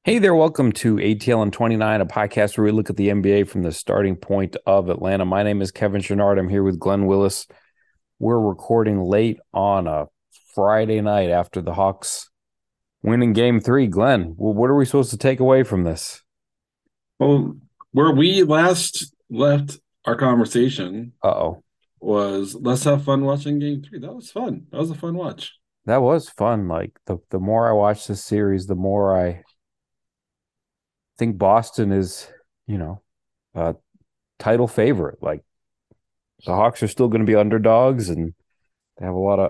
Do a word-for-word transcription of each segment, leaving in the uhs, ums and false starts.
Hey there, welcome to A T L and twenty-nine, a podcast where we look at the N B A from the starting point of Atlanta. My name is Kevin Chouinard. I'm here with Glenn Willis. We're recording late on a Friday night after the Hawks winning game three. Glenn, well, what are we supposed to take away from this? Well, where we last left our conversation Uh-oh. was let's have fun watching game three. That was fun. That was a fun watch. That was fun. Like the, the more I watch this series, the more I think Boston is, you know, a title favorite. Like the Hawks are still going to be underdogs and they have a lot of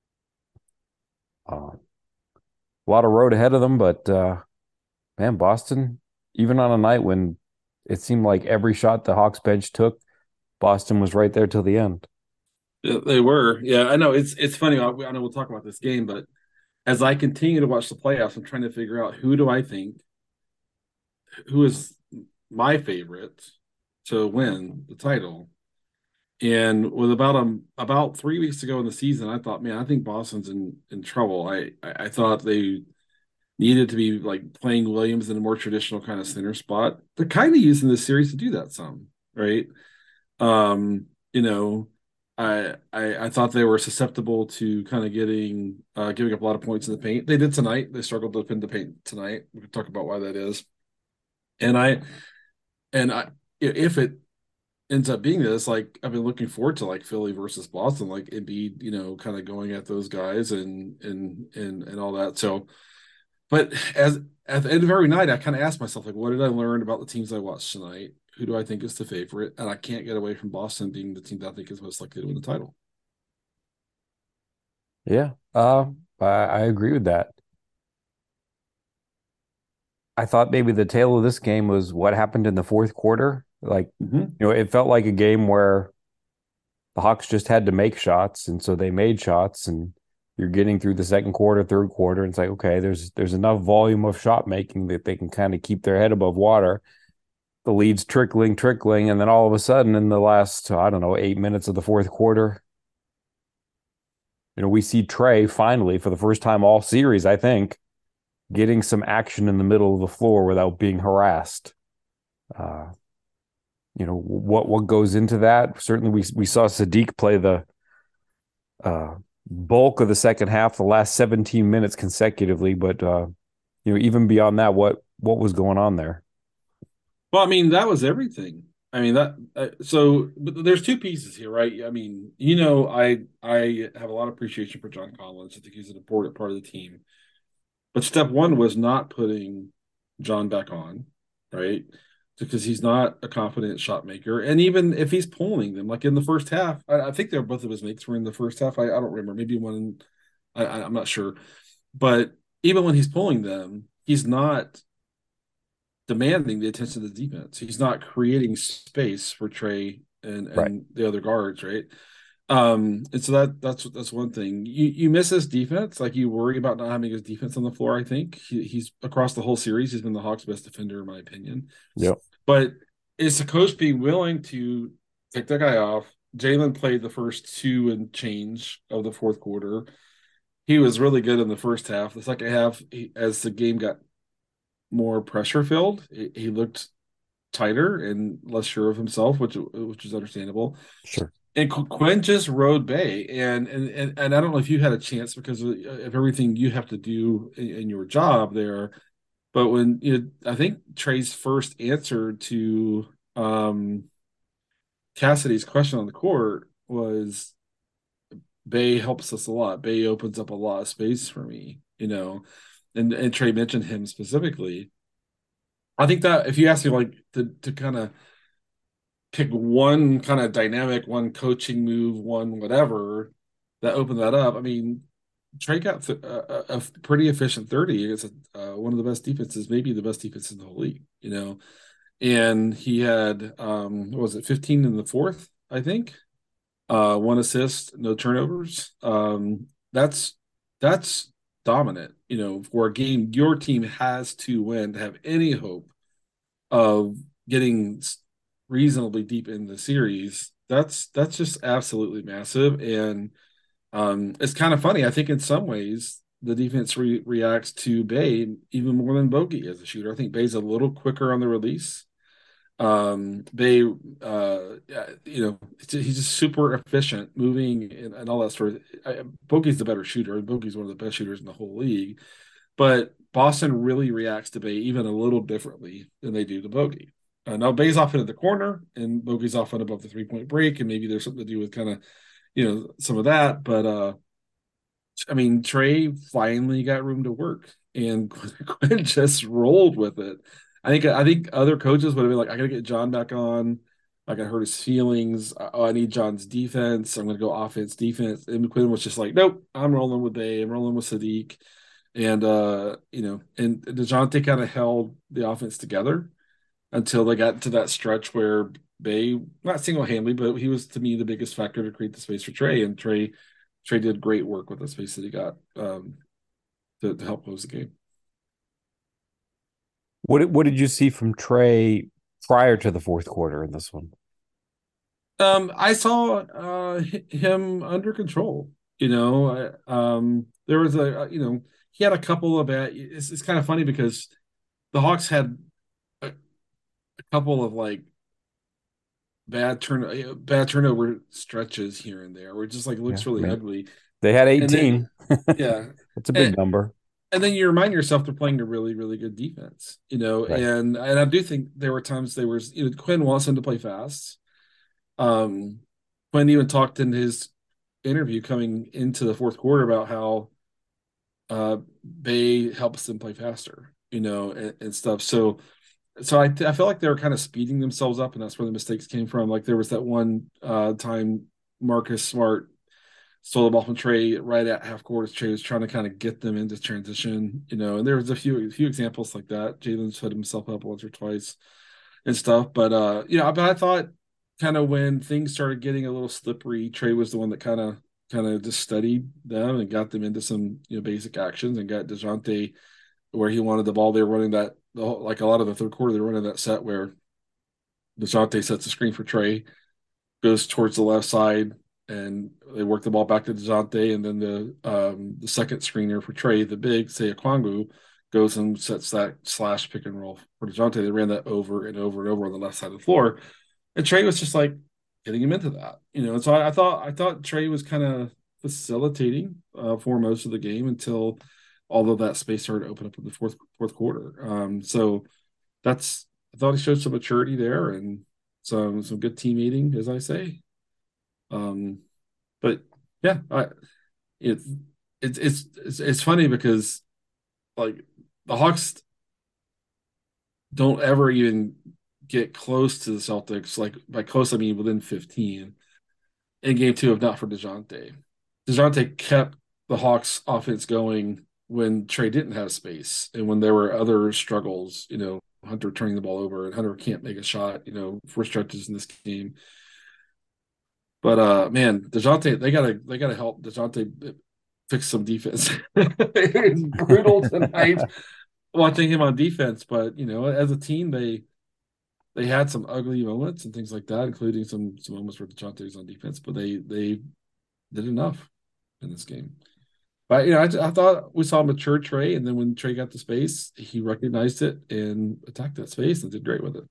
uh, a lot of road ahead of them, but uh, man, Boston, even on a night when it seemed like every shot the Hawks bench took, Boston was right there till the end. Yeah, they were. Yeah, I know. It's it's funny. I, I know we'll talk about this game, but as I continue to watch the playoffs, I'm trying to figure out who do I think who is my favorite to win the title. And with about um about three weeks ago in the season, I thought, man, I think Boston's in in trouble. I I, I thought they needed to be like playing Williams in a more traditional kind of center spot. They're kind of using this series to do that some, right? Um, you know, I, I I thought they were susceptible to kind of getting uh giving up a lot of points in the paint. They did tonight. They struggled to defend the paint tonight. We can talk about why that is. And I and I if it ends up being this, like I've been looking forward to like Philly versus Boston, like it'd be, you know, kind of going at those guys and and and and all that. So but as at the end of every night, I kind of ask myself, like, what did I learn about the teams I watched tonight? Who do I think is the favorite? And I can't get away from Boston being the team that I think is most likely to win the title. Yeah, uh, I, I agree with that. I thought maybe the tail of this game was what happened in the fourth quarter. Like, Mm-hmm. you know, it felt like a game where the Hawks just had to make shots, and so they made shots, and you're getting through the second quarter, third quarter, and it's like, okay, there's there's enough volume of shot making that they can kind of keep their head above water. The lead's trickling, trickling, and then all of a sudden, in the last, I don't know, eight minutes of the fourth quarter, you know, we see Trey finally, for the first time all series, I think, getting some action in the middle of the floor without being harassed. Uh, you know what what goes into that? Certainly, we we saw Sadiq play the uh, bulk of the second half, the last seventeen minutes consecutively. But uh, you know, even beyond that, what what was going on there? Well, I mean, that was everything. I mean that. Uh, so, but there's two pieces here, right? I mean, you know, I I have a lot of appreciation for John Collins. I think he's an important part of the team. But step one was not putting John back on, right? Because he's not a confident shot maker. And even if he's pulling them, like in the first half, I, I think they're both of his mates were in the first half. I, I don't remember. Maybe one, I, I'm not sure. But even when he's pulling them, he's not demanding the attention of the defense. He's not creating space for Trey and Right. and the other guards, right? Um, and so that that's that's one thing. You you miss his defense, like you worry about not having his defense on the floor. I think he, he's across the whole series. He's been the Hawks' best defender, in my opinion. Yep. But is the coach being willing to take that guy off? Jalen played the first two and change of the fourth quarter. He was really good in the first half. The second half, he, as the game got more pressure filled, he, he looked tighter and less sure of himself, which which is understandable. Sure. And Quinn just rode Bay, and and and, and I don't know if you had a chance because of, of everything you have to do in, in your job there. But when you know, I think Trey's first answer to um, Cassidy's question on the court was Bay helps us a lot. Bay opens up a lot of space for me, you know. And and Trey mentioned him specifically. I think that if you ask me like to to kind of pick one kind of dynamic, one coaching move, one whatever that opened that up. I mean, Trey got th- a, a pretty efficient thirty against a, uh, one of the best defenses, maybe the best defense in the whole league, you know. And he had, um, what was it, fifteen in the fourth, I think, uh, one assist, no turnovers. Um, that's that's dominant, you know, for a game your team has to win to have any hope of getting reasonably deep in the series. That's that's just absolutely massive, and um, it's kind of funny. I think in some ways the defense re- reacts to Bay even more than Bogey as a shooter. I think Bay's a little quicker on the release. Um, Bay, uh, you know, he's just super efficient, moving and, and all that sort of. I, Bogey's the better shooter. Bogey's one of the best shooters in the whole league, but Boston really reacts to Bay even a little differently than they do to Bogey. Uh, now Bay's often in the corner, and Bogey's often above the three point break, and maybe there's something to do with kind of, you know, some of that. But uh, I mean, Trey finally got room to work, and Quinn just rolled with it. I think I think other coaches would have been like, I got to get John back on. I got to hurt his feelings. Oh, I need John's defense. I'm going to go offense, defense. And Quinn was just like, nope, I'm rolling with Bay. I'm rolling with Saddiq. And, uh, you know, and DeJounte kind of held the offense together until they got to that stretch where Bay, not single handedly, but he was to me the biggest factor to create the space for Trey. And Trey, Trey did great work with the space that he got um, to, to help close the game. What did, what did you see from Trey prior to the fourth quarter in this one? Um, I saw uh, him under control. You know, I, um, there was a you know he had a couple of bad. It's, it's kind of funny because the Hawks had a, a couple of like bad turn bad turnover stretches here and there where it just like Yeah, looks I really mean, ugly. they had And then eighteen. yeah, That's a big and number. and then you remind yourself they're playing a really really good defense. You know, Right. and and I do think there were times they were you know Quinn wants them to play fast. Um, Quinn even talked in his interview coming into the fourth quarter about how uh, Bay helps them play faster, you know, and, and stuff. So, so I I feel like they were kind of speeding themselves up, and that's where the mistakes came from. Like there was that one uh, time Marcus Smart stole the ball from Trey right at half court. Trey was trying to kind of get them into transition, you know, and there was a few a few examples like that. Jalen set himself up once or twice and stuff, but uh, you know, but I thought kind of when things started getting a little slippery, Trey was the one that kind of kind of just studied them and got them into some you know basic actions and got DeJounte where he wanted the ball. They were running that the whole, like a lot of the third quarter. They were running that set where DeJounte sets the screen for Trey, goes towards the left side, and they work the ball back to DeJounte, and then the um, the second screener for Trey, the big say Okongwu, goes and sets that slash pick and roll for DeJounte. They ran that over and over and over on the left side of the floor, and Trey was just like getting him into that, you know. And so I, I thought I thought Trey was kind of facilitating uh, for most of the game until all of that space started to open up in the fourth fourth quarter. Um, so that's I thought he showed some maturity there and some some good team eating, as I say. Um, but yeah, I, it's it's it's it's it's funny because like the Hawks don't ever even get close to the Celtics. Like by close, I mean within fifteen in game two, if not for DeJounte. DeJounte kept the Hawks offense going when Trey didn't have space and when there were other struggles, you know, Hunter turning the ball over and Hunter can't make a shot, you know, for stretches in this game. But uh man, DeJounte, they gotta they gotta help DeJounte fix some defense. It's brutal tonight watching him on defense, but you know, as a team, they they had some ugly moments and things like that, including some some moments where DeJounte was on defense, but they they did enough in this game. But you know, I, I thought we saw mature Trey, and then when Trey got the space, he recognized it and attacked that space and did great with it.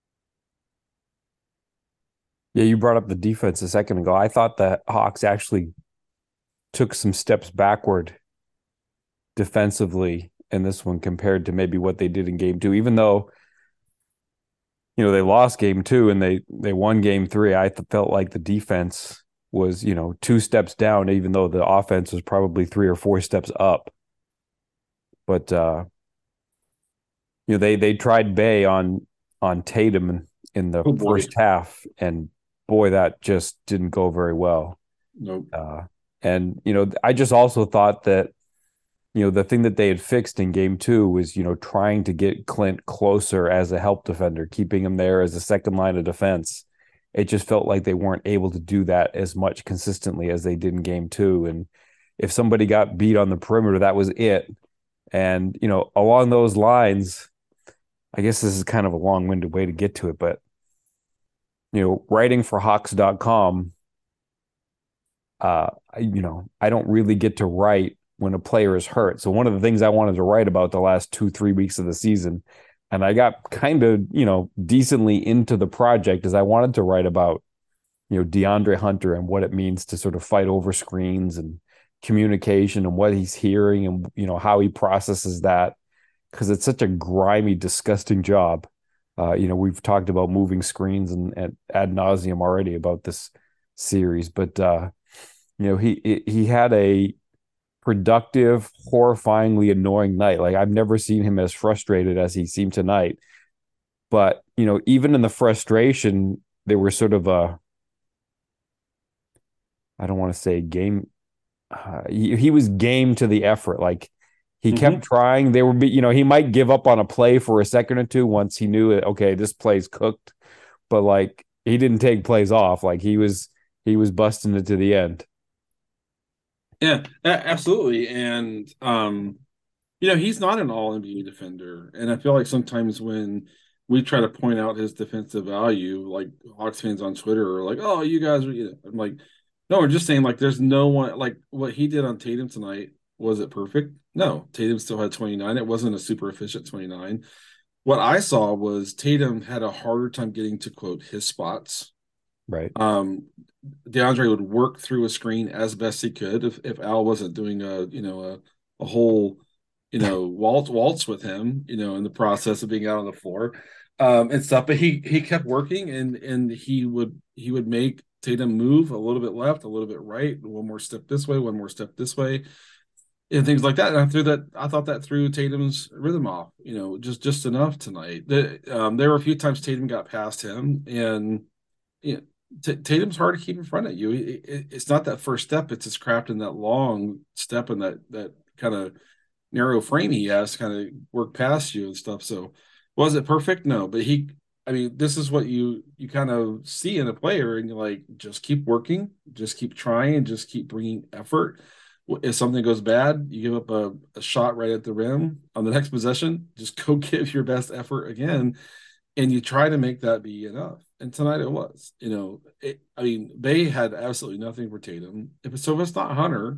Yeah, you brought up the defense a second ago. I thought the Hawks actually took some steps backward defensively in this one compared to maybe what they did in game two, even though you know they lost game two and they they won game three. I th- felt like the defense was you know two steps down, even though the offense was probably three or four steps up. But uh, you know they they tried Bay on on Tatum in, in the Oh boy, first half, and boy, that just didn't go very well. nope. Uh, and you know, I just also thought that you know the thing that they had fixed in game two was you know trying to get Clint closer as a help defender, keeping him there as a second line of defense. It just felt like they weren't able to do that as much consistently as they did in game two. And if somebody got beat on the perimeter, that was it. And you know, along those lines, I guess this is kind of a long-winded way to get to it, but you know, writing for Hawks dot com, uh, I, you know, I don't really get to write when a player is hurt. So one of the things I wanted to write about the last two, three weeks of the season, and I got kind of, you know, decently into the project, is I wanted to write about, you know, DeAndre Hunter and what it means to sort of fight over screens and communication and what he's hearing and, you know, how he processes that, because it's such a grimy, disgusting job. Uh, you know, we've talked about moving screens and, and ad nauseum already about this series, but uh, you know, he he had a productive, horrifyingly annoying night. Like I've never seen him as frustrated as he seemed tonight. But you know, even in the frustration, there was sort of a, I don't want to say game. Uh, he, he was game to the effort. Like he kept Mm-hmm. trying. There would be, you know, he might give up on a play for a second or two once he knew it. Okay, this play's cooked. But like he didn't take plays off. Like he was he was busting it to the end. Yeah, a- absolutely. And um, you know, he's not an all N B A defender. And I feel like sometimes when we try to point out his defensive value, like Hawks fans on Twitter are like, "Oh, you guys are," you know, I'm like, no, we're just saying like there's no one like what he did on Tatum tonight. Was it perfect? No, Tatum still had twenty-nine. It wasn't a super efficient twenty-nine. What I saw was Tatum had a harder time getting to quote his spots. Right. Um, DeAndre would work through a screen as best he could if, if Al wasn't doing a you know a, a whole you know waltz waltz with him you know in the process of being out on the floor um, and stuff. But he he kept working and and he would he would make Tatum move a little bit left, a little bit right, one more step this way, one more step this way, and things like that. And I threw that I thought that threw Tatum's rhythm off, you know, just just enough tonight. The, um, there were a few times Tatum got past him and. You know, T- Tatum's hard to keep in front of you. It, it, it's not that first step; it's his craft in that long step and that that kind of narrow frame he has to kind of work past you and stuff. So, was it perfect? No, but he. I mean, this is what you you kind of see in a player, and you're like, just keep working, just keep trying, just keep bringing effort. If something goes bad, you give up a, a shot right at the rim on the next possession. Just go give your best effort again, and you try to make that be enough. And tonight it was. You know, it, I mean, they had absolutely nothing for Tatum. If so, if it's not Hunter,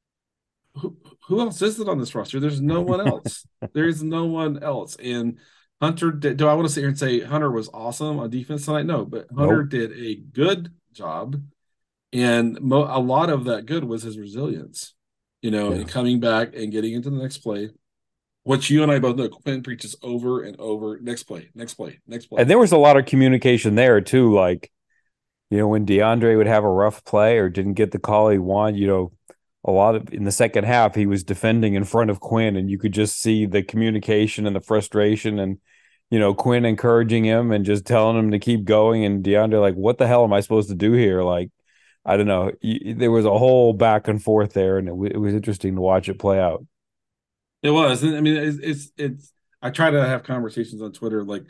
who who else is it on this roster? There's no one else. There's no one else. And Hunter did. Do I want to sit here and say Hunter was awesome on defense tonight? No, but Hunter Nope. did a good job, and mo- a lot of that good was his resilience. You know, Yeah. and coming back and getting into the next play, which you and I both know Quinn preaches over and over. Next play, next play, next And play. there was a lot of communication there too. Like, you know, when DeAndre would have a rough play or didn't get the call he wanted, you know, a lot of in the second half he was defending in front of Quinn, and you could just see the communication and the frustration, and you know, Quinn encouraging him and just telling him to keep going, and DeAndre like, what the hell am I supposed to do here? Like, I don't know. There was a whole back and forth there, and it, w- it was interesting to watch it play out. It was. I mean, it's, it's it's. I try to have conversations on Twitter like,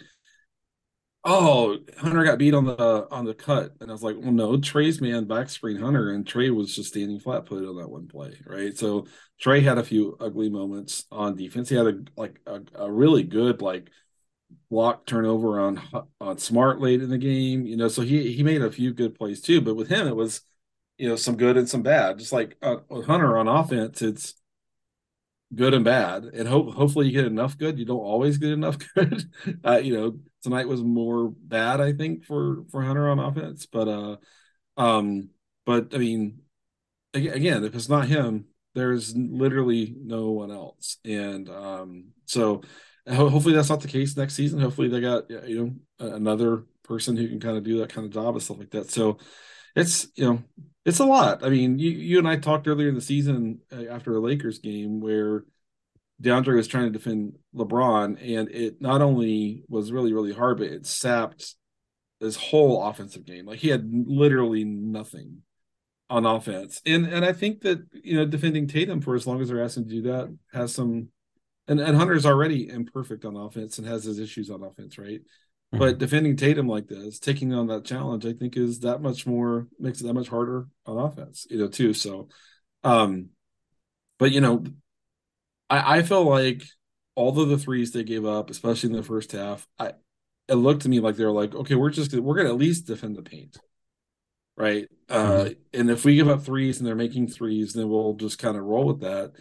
"Oh, Hunter got beat on the on the cut," and I was like, "Well, no, Trey's man back screen Hunter, and Trey was just standing flat footed on that one play, right?" So Trey had a few ugly moments on defense. He had a like a, a really good like block turnover on on Smart late in the game, you know. So he he made a few good plays too, but with him it was, you know, some good and some bad. Just like uh, with Hunter on offense, it's good and bad, and hope hopefully you get enough good. You don't always get enough good. Uh, you know, tonight was more bad, I think, for for Hunter on offense. But uh, um, but I mean, again, if it's not him, there's literally no one else, and um, so ho- hopefully that's not the case next season. Hopefully they got you know another person who can kind of do that kind of job and stuff like that. So it's you know it's a lot. I mean, you you and I talked earlier in the season uh, after a Lakers game where DeAndre was trying to defend LeBron, and it not only was really really hard, but it sapped his whole offensive game. Like he had literally nothing on offense, and and I think that you know defending Tatum for as long as they're asking to do that has some. And, and Hunter's already imperfect on offense and has his issues on offense, right? But Mhm. defending Tatum like this, taking on that challenge, I think is that much more makes it that much harder on offense, you know, too. So, um, but you know, I, I feel like all of the threes they gave up, especially in the first half, I it looked to me like they were like, okay, we're just we're gonna at least defend the paint, right? Uh, Mhm. and if we give up threes and they're making threes, then we'll just kind of roll with that.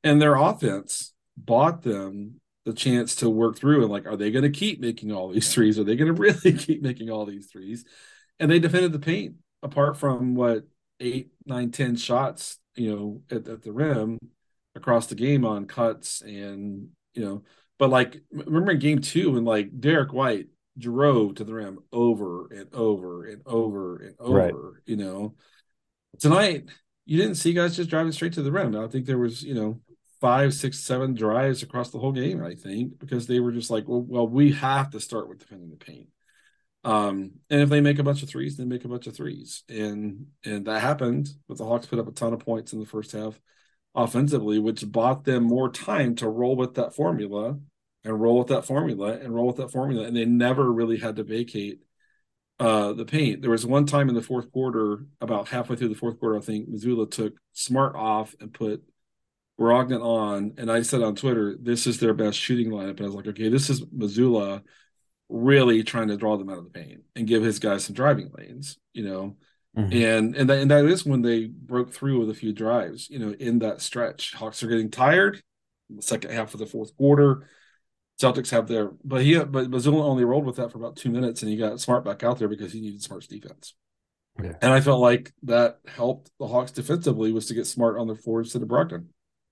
and their offense bought them the chance to work through and like, are they going to keep making all these threes? Are they going to really keep making all these threes? And they defended the paint apart from what eight, nine, ten shots, you know, at, at the rim across the game on cuts and you know, but like remember in game two when like Derek White drove to the rim over and over and over and Right. over, you know. Tonight, you didn't see guys just driving straight to the rim. I think there was, you know, five, six, seven drives across the whole game, I think, because they were just like, well, well, we have to start with defending the paint. Um, and if they make a bunch of threes, they make a bunch of threes. And and that happened, but the Hawks put up a ton of points in the first half offensively, which bought them more time to roll with that formula and roll with that formula and roll with that formula. And they never really had to vacate uh, the paint. There was one time in the fourth quarter, about halfway through the fourth quarter, I think Missoula took Smart off and put Brogdon on. And I said on Twitter, this is their best shooting lineup. And I was like, okay, this is Missoula really trying to draw them out of the paint and give his guys some driving lanes, you know. Mm-hmm. And and that, and that is when they broke through with a few drives, you know, in that stretch. Hawks are getting tired. In the second half of the fourth quarter, Celtics have their, but he, but Missoula only rolled with that for about two minutes, and he got Smart back out there because he needed Smart's defense. Yeah. And I felt like that helped the Hawks defensively was to get Smart on the floor instead of Brogdon.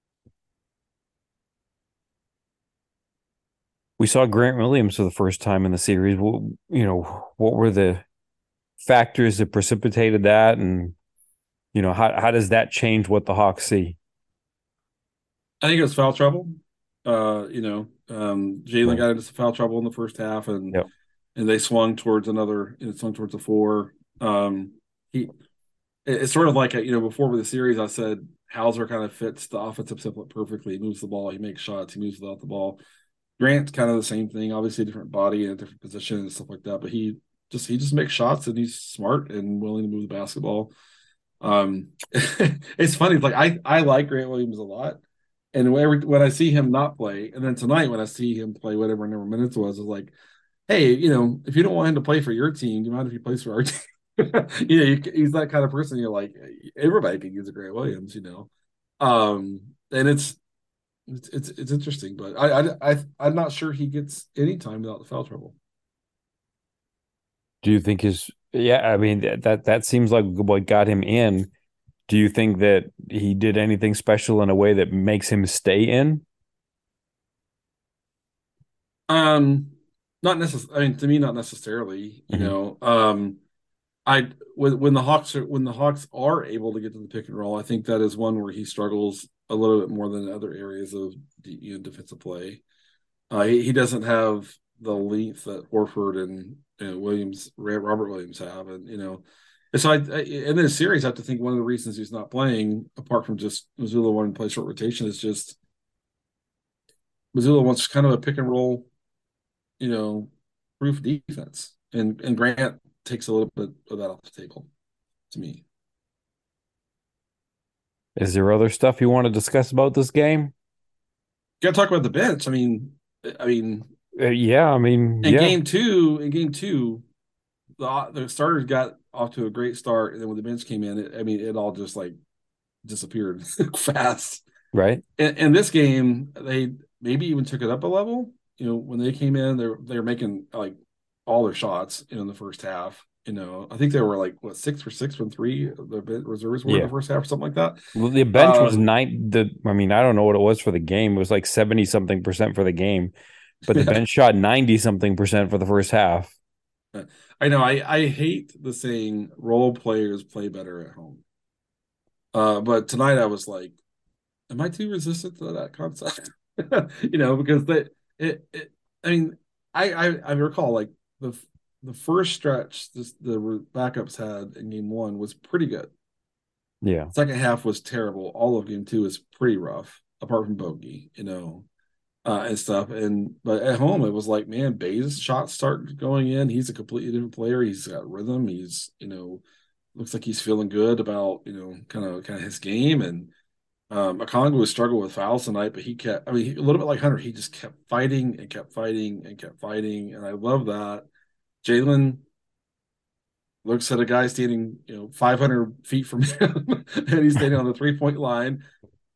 We saw Grant Williams for the first time in the series. What, you know, what were the factors that precipitated that, and you know, how how does that change what the Hawks see? I think it was foul trouble. Uh, you know, um, Jalen Right. got into some foul trouble in the first half, and Yep. and they swung towards another, you know, swung towards the four. Um, he, it's sort of like a, you know, before with the series, I said Hauser kind of fits the offensive template perfectly. He moves the ball, he makes shots, he moves without the ball. Grant's kind of the same thing, obviously a different body and a different position and stuff like that, but he just he just makes shots and he's smart and willing to move the basketball. Um, it's funny, like I I like Grant Williams a lot. And every, when I see him not play, and then tonight when I see him play whatever number of minutes was, is like, hey, you know, if you don't want him to play for your team, do you mind if he plays for our team? you know, you, he's that kind of person. You're like, everybody can use a Grant Williams, you know. Um, and it's it's it's, it's interesting, but I, I I I'm not sure he gets any time without the foul trouble. Do you think his? Yeah, I mean that that, that seems like what got him in. Do you think that he did anything special in a way that makes him stay in? Um, not necessarily. I mean, to me, not necessarily. You Mm-hmm. know, um, I when when the Hawks are when the Hawks are able to get to the pick and roll, I think that is one where he struggles a little bit more than other areas of you know defensive play. Uh, he, he doesn't have the length that Horford and, and Williams, Robert Williams have, and you know, and so I, I in this series, I have to think one of the reasons he's not playing, apart from just Missoula wanting to play short rotation, is just Missoula wants kind of a pick and roll, you know, proof defense, and and Grant takes a little bit of that off the table to me. Is there other stuff you want to discuss about this game? Got to talk about the bench. I mean, I mean, Uh, yeah, I mean, in yeah, game two, in game two, the the starters got off to a great start, and then when the bench came in, it, I mean, it all just like disappeared fast. right. In, in this game, they maybe even took it up a level. You know, when they came in, they're they're making like all their shots you know, in the first half. You know, I think they were like what six for six from three. The reserves were in the Yeah. first half or something like that. Well, the bench was Um, nine. The I mean, I don't know what it was for the game. It was like seventy something percent for the game, but the yeah, bench shot ninety something percent for the first half. I know. I I hate the saying role players play better at home. Uh, but tonight I was like, am I too resistant to that concept? you know, because they it, it I mean, I, I I recall like the the first stretch this the backups had in game one was pretty good. Yeah. Second half was terrible. All of game two is pretty rough, apart from Bogey, you know, uh, and stuff. And but at home it was like, man, Bayes shots start going in. He's a completely different player. He's got rhythm. He's, you know, looks like he's feeling good about, you know, kind of kind of his game. And um, Okongwu was struggling with fouls tonight, but he kept, I mean, he, a little bit like Hunter, he just kept fighting and kept fighting and kept fighting. And I love that. Jalen looks at a guy standing, you know, five hundred feet from him, and he's standing on the three point line.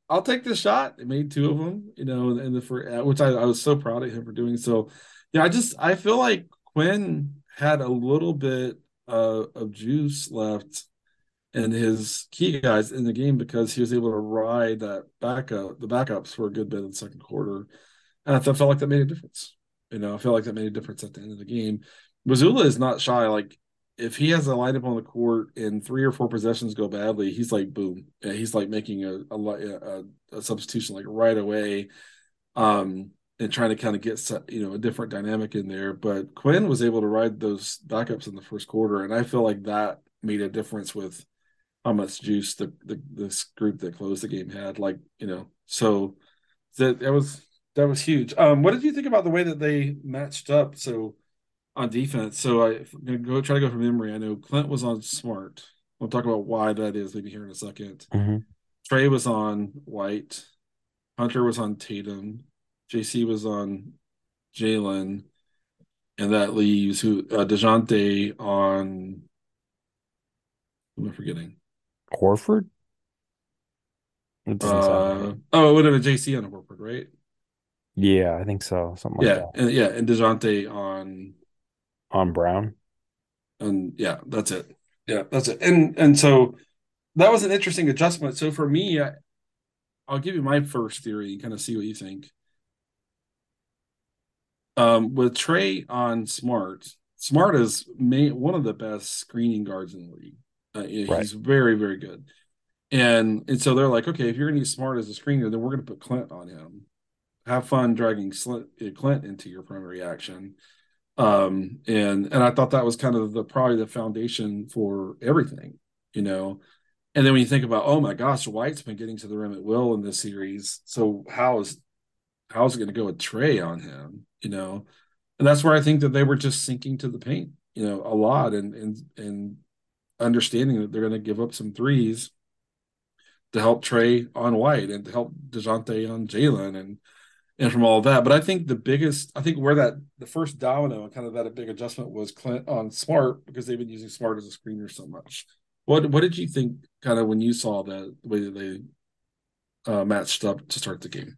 I'll take this shot. It made two of them, you know, in the first, which I, I was so proud of him for doing. So, yeah, I just I feel like Quinn had a little bit uh, of juice left in his key guys in the game because he was able to ride that backup, the backups for a good bit in the second quarter, and I felt like that made a difference. You know, I felt like that made a difference at the end of the game. Missoula is not shy. Like if he has a lineup on the court and three or four possessions go badly, he's like boom. Yeah, he's like making a a, a a substitution like right away, um, and trying to kind of get you know a different dynamic in there. But Quinn was able to ride those backups in the first quarter, and I feel like that made a difference with how much juice the, the this group that closed the game had. Like you know, so that that was that was huge. Um, what did you think about the way that they matched up? So on defense. So I, I'm gonna go try to go from memory. I know Clint was on Smart. We'll talk about why that is maybe here in a second. Mm-hmm. Trey was on White. Hunter was on Tatum. J C was on Jalen. And that leaves who uh, DeJounte on. Who am I forgetting? Horford? It doesn't sound Uh right. oh, it would have been J C on Horford, right? Yeah, I think so. Something like Yeah, that. and yeah, and DeJounte on On Brown. and yeah, that's it. Yeah, that's it. And and so that was an interesting adjustment. So for me, I, I'll give you my first theory and kind of see what you think. Um, with Trey on Smart, Smart is may, one of the best screening guards in the league. Uh, Right. he's very, very good. And and so they're like, okay, if you're going to use Smart as a screener, then we're going to put Clint on him. Have fun dragging Clint into your primary action. Um, and and I thought that was kind of the probably the foundation for everything, you know. And then when you think about, oh my gosh, White's been getting to the rim at will in this series, so how is how's it going to go with Trey on him, you know? And that's where I think that they were just sinking to the paint, you know, a lot, and and and understanding that they're going to give up some threes to help Trey on White and to help DeJounte on Jalen and and from all of that. But I think the biggest, I think where that the first domino and kind of that a big adjustment was Clint on Smart because they've been using Smart as a screener so much. What what did you think kind of when you saw that the way that they uh, matched up to start the game?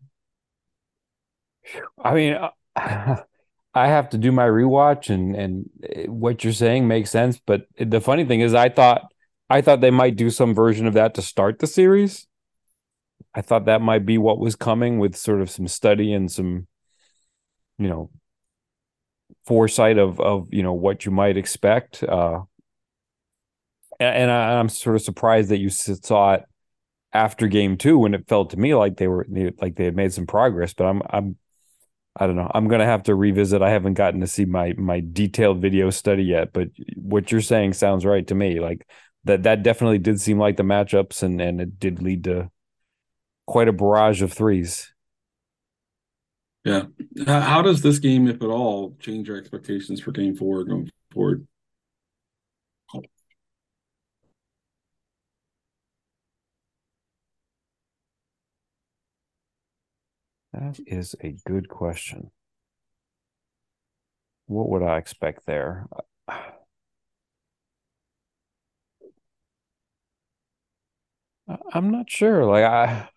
I mean, uh, I have to do my rewatch, and and uh, what you're saying makes sense. But the funny thing is, I thought I thought they might do some version of that to start the series. I thought that might be what was coming with sort of some study and some, you know, foresight of of you know what you might expect. Uh, and, and I, I'm sort of surprised that you saw it after game two when it felt to me like they were like they had made some progress. But I'm I'm I don't know. I'm gonna have to revisit. I haven't gotten to see my my detailed video study yet, but what you're saying sounds right to me. Like that that definitely did seem like the matchups, and and it did lead to quite a barrage of threes. Yeah. How does this game, if at all, change your expectations for game four going forward? That is a good question. What would I expect there? I'm not sure. Like I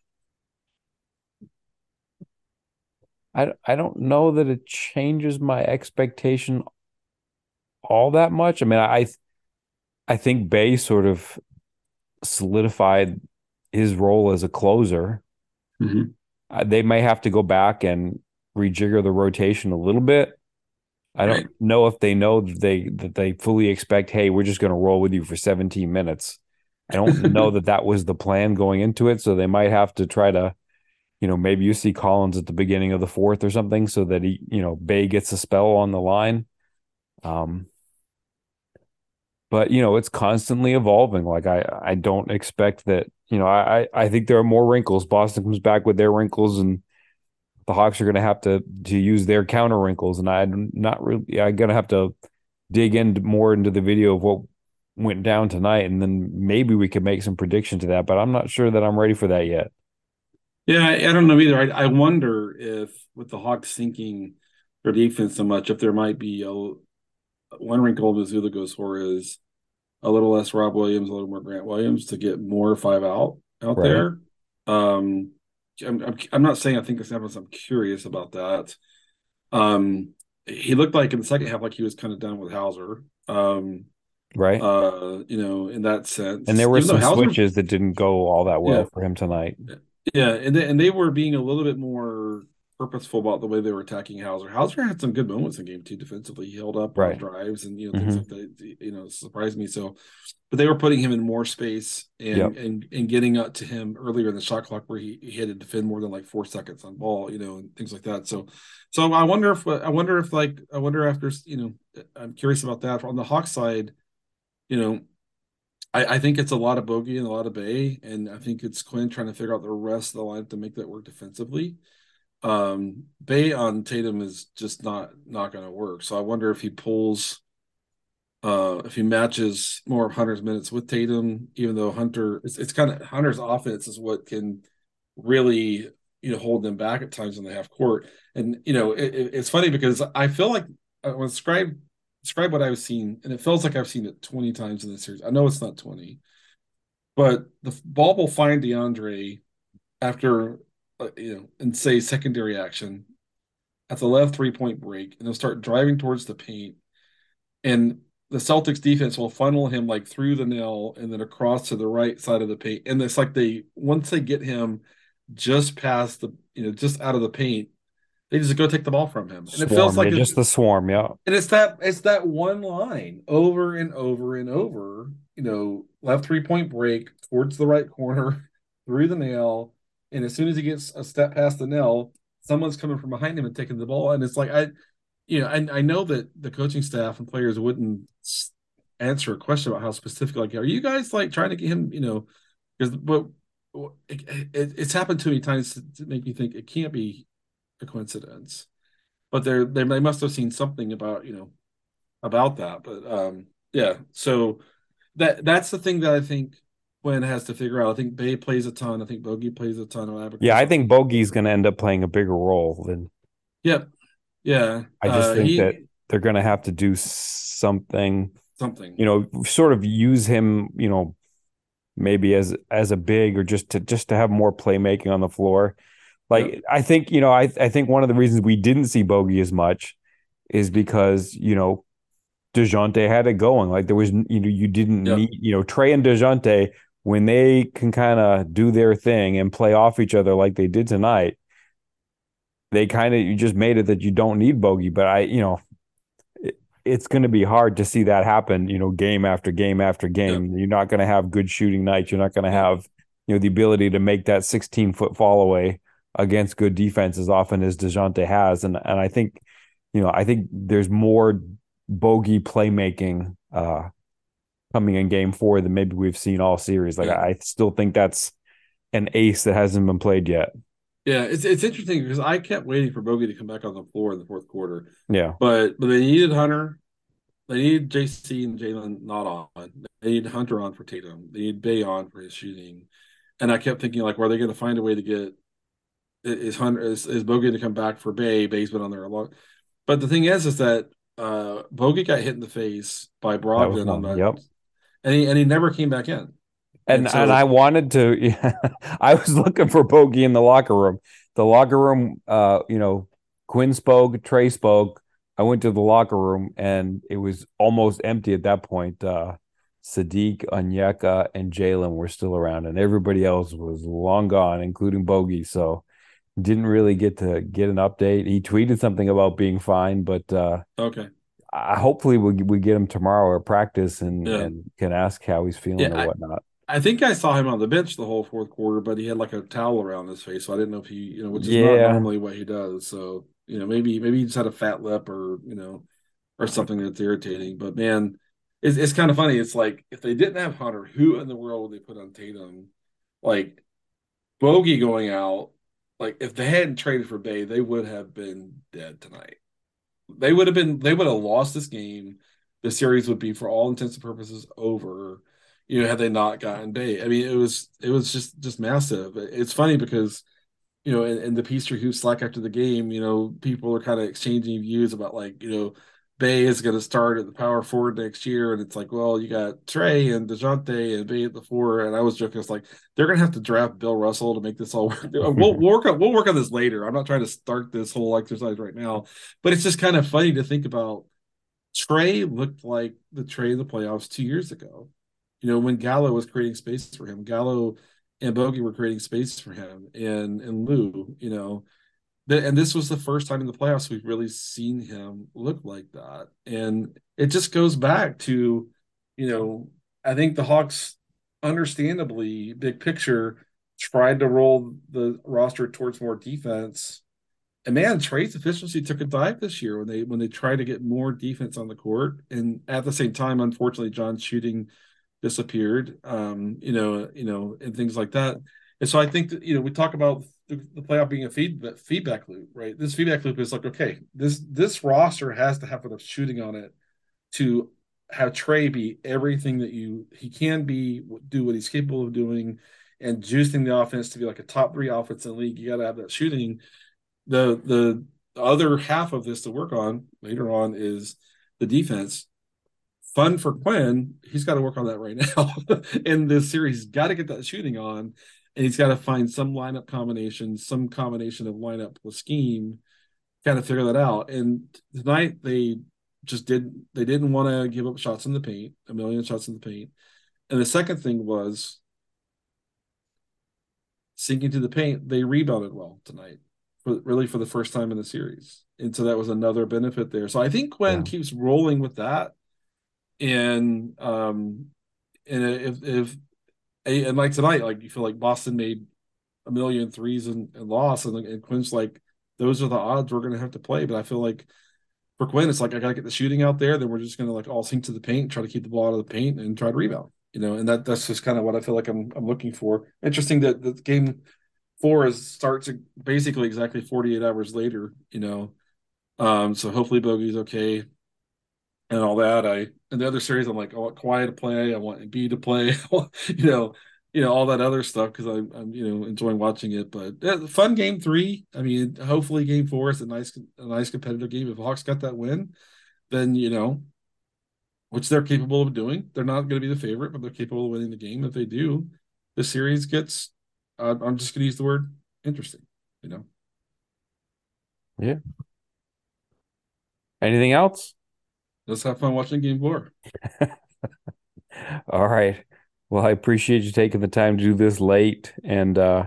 I I don't know that it changes my expectation all that much. I mean, I I think Bay sort of solidified his role as a closer. Mm-hmm. Uh, they may have to go back and rejigger the rotation a little bit. I don't Right. know if they know that they that they fully expect, hey, we're just going to roll with you for seventeen minutes. I don't know that that was the plan going into it, so they might have to try to, you know, maybe you see Collins at the beginning of the fourth or something, so that he, you know, Bay gets a spell on the line. Um, but you know, it's constantly evolving. Like I, I don't expect that. You know, I, I think there are more wrinkles. Boston comes back with their wrinkles, and the Hawks are going to have to to use their counter wrinkles. And I'm not really. I'm going to have to dig in more into the video of what went down tonight, and then maybe we could make some prediction to that. But I'm not sure that I'm ready for that yet. Yeah, I, I don't know either. I, I wonder if with the Hawks sinking their defense so much, if there might be a one wrinkle Missoula goes for is a little less Rob Williams, a little more Grant Williams to get more five out out Right. there. Um, I'm, I'm I'm not saying I think this happens. I'm curious about that. Um, he looked like in the second half like he was kind of done with Hauser. Um, right? uh, you know, in that And sense, there were even though some Hauser, switches that didn't go all that well yeah, for him tonight. yeah, and they, and they were being a little bit more purposeful about the way they were attacking Hauser. Hauser had some good moments in game two defensively. He held up on Right. drives and you know things Hmm. like that. You know, surprised me. So, but they were putting him in more space Yep. and and and getting up to him earlier in the shot clock where he, he had to defend more than like four seconds on ball. You know, and things like that. So, so I wonder if I wonder if like I wonder after you know I'm curious about that on the Hawks side. You know, I, I think it's a lot of Bogey and a lot of Bay, and I think it's Quinn trying to figure out the rest of the line to make that work defensively. Um, Bay on Tatum is just not not going to work. So I wonder if he pulls, uh, if he matches more of Hunter's minutes with Tatum, even though Hunter, it's, it's kind of Hunter's offense is what can really you know hold them back at times in the half court. And you know it, it, it's funny because I feel like I want to describe describe what I've seen, and it feels like I've seen it twenty times in the series. I know it's not twenty, but the ball will find DeAndre after uh, you know, and say secondary action at the left three point break, and they'll start driving towards the paint, and the Celtics defense will funnel him like through the nail and then across to the right side of the paint. And it's like they once they get him just past the you know just out of the paint, they just go take the ball from him, and it feels Swarm. Yeah, like just it's the swarm. Yeah. and it's that it's that one line over and over and over. You know, left three point break towards the right corner, through the nail, and as soon as he gets a step past the nail, someone's coming from behind him and taking the ball. And it's like I, you know, I, I know that the coaching staff and players wouldn't answer a question about how specific. Like, are you guys like trying to get him? You know, because but it, it, it's happened too many times to, to make me think it can't be a coincidence. But they're they they must have seen something about you know about that. But um, yeah, so that that's the thing that I think Quinn has to figure out. I think Bay plays a ton. I think Bogey plays a ton of Yeah, I Abercrombie. I think think, Bogey's going to end up playing a bigger role than yep, yeah. I just Uh, think that he they're going to have to do something, something. you know, sort of use him, you know, maybe as as a big or just to just to have more playmaking on the floor. Yep. Like I think, you know, I I think one of the reasons we didn't see Bogey as much is because, you know, DeJounte had it going. Like there was, you know, you didn't Yep. need, you know, Trey and DeJounte when they can kind of do their thing and play off each other like they did tonight. They kind of you just made it that you don't need Bogey, but I, you know, it, it's going to be hard to see that happen. You know, game after game after Yep. game. You're not going to have good shooting nights. You're not going to Yep. have, you know, the ability to make that sixteen foot fall away against good defense as often as DeJounte has. And and I think, you know, I think there's more Bogey playmaking uh, coming in game four than maybe we've seen all series. Like Yeah. I still think that's an ace that hasn't been played yet. Yeah. It's it's interesting because I kept waiting for Bogey to come back on the floor in the fourth quarter, Yeah. but but they needed Hunter. They needed J C and Jalen not on. They need Hunter on for Tatum. They need Bay on for his shooting. And I kept thinking, like, were they going to find a way to get is Hunter is, is Bogey to come back for Bay? Bay's been on there a lot. But the thing is, is that uh Bogey got hit in the face by That was Brogdon on one. that, Yep. and he and he never came back in. And And and I so wanted to, yeah, I was looking for Bogey in the locker room. The locker room, uh, you know, Quinn spoke, Trey spoke. I went to the locker room and it was almost empty at that point. Uh, Sadiq, Onyeka, and Jalen were still around, and everybody else was long gone, including Bogey. So didn't really get to get an update. He tweeted something about being fine, but uh, okay, I hopefully we we get him tomorrow at practice and yeah, and can ask how he's feeling yeah. or I, whatnot. I think I saw him on the bench the whole fourth quarter, but he had like a towel around his face, so I didn't know if he, you know, which is not Yeah. normally what he does. So you know, maybe maybe he just had a fat lip or you know or something that's irritating. But man, it's it's kind of funny. It's like if they didn't have Hunter, who in the world would they put on Tatum? Like Bogey going out, like if they hadn't traded for Bay, they would have been dead tonight. They would have been they would have lost this game. The series would be for all intents and purposes over, you know, had they not gotten Bay. I mean, it was it was just just massive. It's funny because you know, in, in the Peachtree Hoop Slack after the game, you know, people are kind of exchanging views about like, you know, Bay is going to start at the power forward next year, and it's like, well, you got Trey and DeJounte and Bay at the four, and I was joking, it's like they're going to have to draft Bill Russell to make this all work. We'll, we'll work on we'll work on this later. I'm not trying to start this whole exercise right now, but it's just kind of funny to think about. Trey looked like the Trey in the playoffs two years ago. You know, when Gallo was creating space for him, Gallo and Bogey were creating space for him, and and Lou, you know, and this was the first time in the playoffs we've really seen him look like that. And it just goes back to, you know, I think the Hawks, understandably, big picture, tried to roll the roster towards more defense. And man, Trey's efficiency took a dive this year when they when they tried to get more defense on the court. And at the same time, unfortunately, John's shooting disappeared, um, you know, you know, and things like that. And so I think that, you know, we talk about the, the playoff being a feed, feedback loop, right? This feedback loop is like, okay, this this roster has to have enough shooting on it to have Trey be everything that you he can be, do what he's capable of doing, and juicing the offense to be like a top three offense in the league. You got to have that shooting. The the other half of this to work on later on is the defense. Fun for Quinn. He's got to work on that right now in this series. He's got to get that shooting on, and he's got to find some lineup combination, some combination of lineup with scheme, kind of figure that out. And tonight they just did they didn't want to give up shots in the paint, a million shots in the paint. And the second thing was sinking to the paint. They rebounded well tonight, for really for the first time in the series. And so that was another benefit there. So I think Quinn yeah. keeps rolling with that. And um, and if if and like tonight, like you feel like Boston made a million threes and, and lost, and, and Quinn's like, those are the odds we're going to have to play. But I feel like for Quinn, it's like I got to get the shooting out there. Then we're just going to like all sink to the paint, try to keep the ball out of the paint, and try to rebound. You know, and that that's just kind of what I feel like I'm I'm looking for. Interesting that the game four is starts basically exactly forty-eight hours later. You know, um, so hopefully Bogey's okay. And all that, I and the other series, I'm like, I want Kawhi to play, I want Embiid to play, you know, you know all that other stuff because I'm, I'm, you know, enjoying watching it. But yeah, fun game three. I mean, hopefully game four is a nice, a nice competitive game. If the Hawks got that win, then you know, which they're capable of doing. They're not going to be the favorite, but they're capable of winning the game. If they do, the series gets. Uh, I'm just going to use the word interesting. You know. Yeah. Anything else? Let's have fun watching game four. All right. Well, I appreciate you taking the time to do this late, and uh,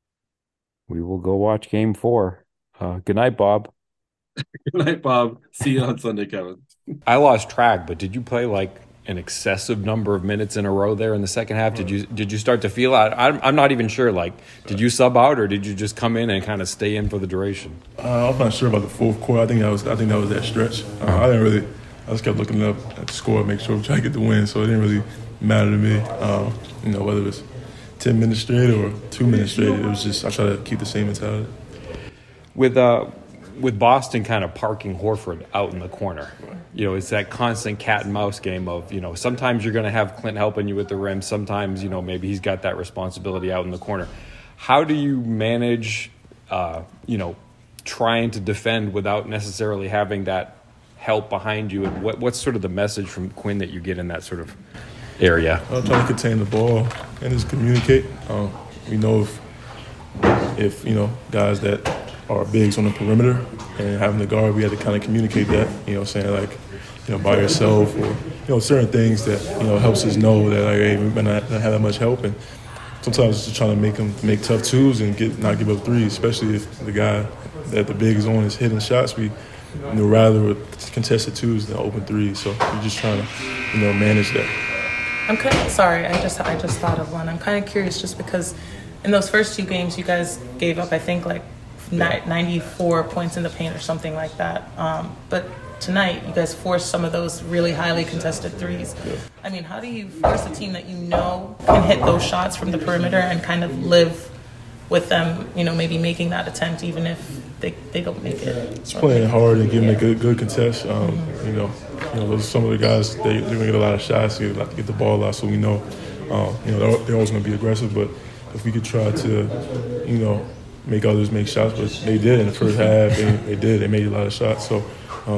we will go watch game four. Uh, good night, Bob. Good night, Bob. See you on Sunday, Kevin. I lost track, but did you play like an excessive number of minutes in a row there in the second half? Did you did you start to feel out? I'm, I'm not even sure. Like, did you sub out, or did you just come in and kind of stay in for the duration? Uh, I'm not sure about the fourth quarter. I think that was I think that was that stretch. Uh, I didn't really. I just kept looking up at the score, make sure we try to get the win. So it didn't really matter to me, um, you know, whether it was ten minutes straight or two minutes straight. It was just I try to keep the same mentality. With uh, with Boston kind of parking Horford out in the corner, you know, it's that constant cat and mouse game of, you know, sometimes you're going to have Clint helping you with the rim. Sometimes, you know, maybe he's got that responsibility out in the corner. How do you manage, uh, you know, trying to defend without necessarily having that help behind you, and what what's sort of the message from Quinn that you get in that sort of area? I'm trying to contain the ball and just communicate. Um, we know if if you know guys that are bigs on the perimeter and having the guard, we have to kind of communicate that. You know, saying like, you know, by yourself, or you know, certain things that you know helps us know that like, hey, we might not have that much help. And sometimes it's just trying to make them make tough twos and get not give up threes, especially if the guy that the big is on is hitting shots. We You know, rather with contested twos than open threes. So you're just trying to, you know, manage that. I'm kind of sorry. I just I just thought of one. I'm kind of curious, just because in those first two games, you guys gave up, I think, like yeah. ninety-four points in the paint or something like that. Um, but tonight, you guys forced some of those really highly contested threes. Yeah. I mean, how do you force a team that you know can hit those shots from the perimeter and kind of live with them, you know, maybe making that attempt even if they, they don't make it? It's playing hard and giving yeah. a good good contest. Um, mm-hmm. You know, you know, those are some of the guys, they, they're going to get a lot of shots, they get, get the ball out, so we know, um, you know, they're, they're always going to be aggressive. But if we could try to, you know, make others make shots, but they did in the first half. They, they did. They made a lot of shots. So, um,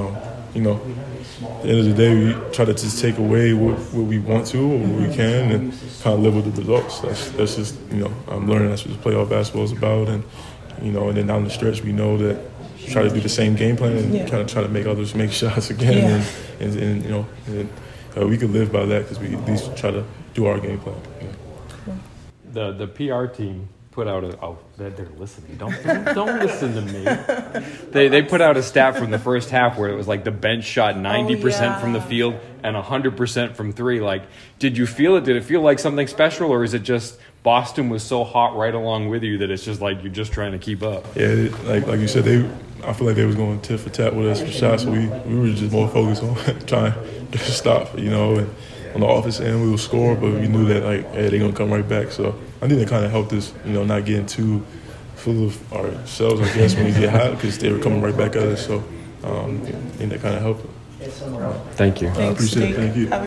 you know, at the end of the day, we try to just take away what, what we want to or what we can and kind of live with the results. That's that's just, you know, I'm learning that's what playoff basketball is about. And, you know, and then down the stretch, we know that try to do the same game plan and yeah. kind of try to make others make shots again. Yeah. And, and, and, you know, and, uh, we could live by that because we at least try to do our game plan. Yeah. The the P R team put out a oh they're, they're listening don't don't, don't listen to me they they put out a stat from the first half where it was like the bench shot ninety percent oh, yeah. from the field and one hundred percent from three. Like, did you feel it? Did it feel like something special, or is it just Boston was so hot right along with you that it's just like you're just trying to keep up? Yeah, it, like like you said, they I feel like they was going tit for tat with us for shots, so we, we were just more focused on trying to stop, you know, and on the offense end we would score, but we knew that like, hey, they're gonna come right back. So I think that kind of helped us, you know, not getting too full of ourselves, I guess, when we get hot, because they were coming right back at us. So um, I think that kind of helped. Thank you. I appreciate it. Thank you.